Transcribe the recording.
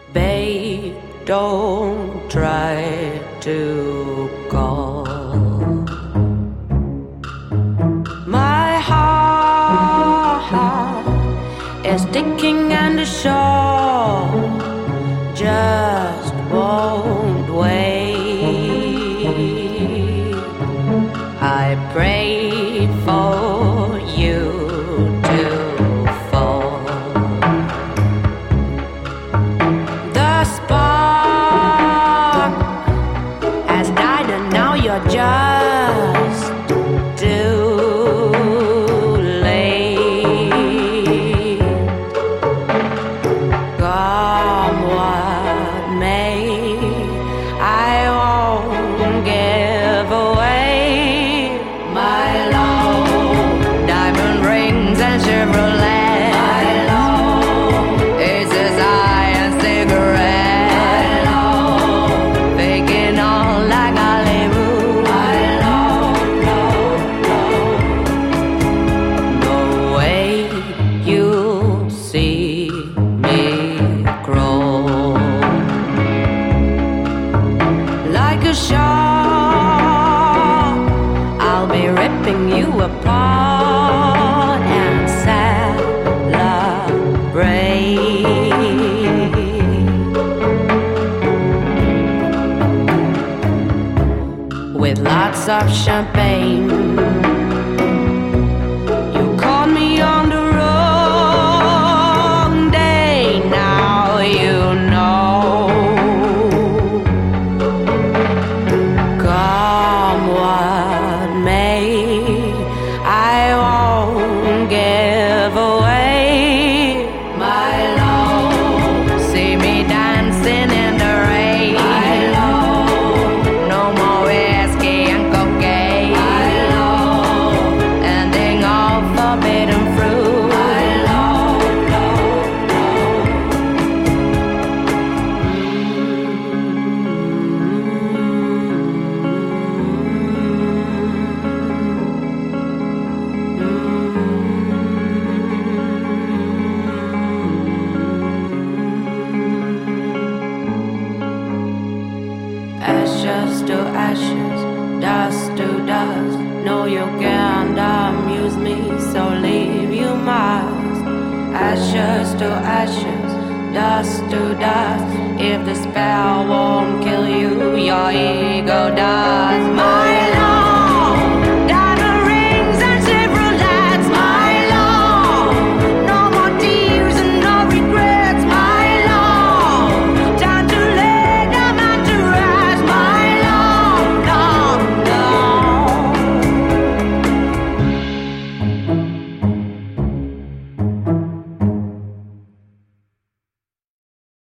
Babe, don't try to call. My heart is ticking and the shore just won't wait. I prayed for you to fall. The spark has died and now you're just too late. Come what may, I won't give away my love. Diamond rings and Chevrolet. My love. Aces high and cigarette. My love. Faking all like Hollywood. My love, love, love. No way you'll see me crawl like a shark. I'll be ripping you apart and celebrate with lots of champagne. You caught me on the wrong day. Now you know. Come what may, I won't give away my love. See me dancing in the rain. My love. No more whiskey and cocaine. My love. Ending all forbidden fruit. My love, love, ashes to ashes, dust to dust. No, you can't amuse me, so leave you must. Ashes to ashes, dust to dust. If the spell won't kill you, your ego does. My love.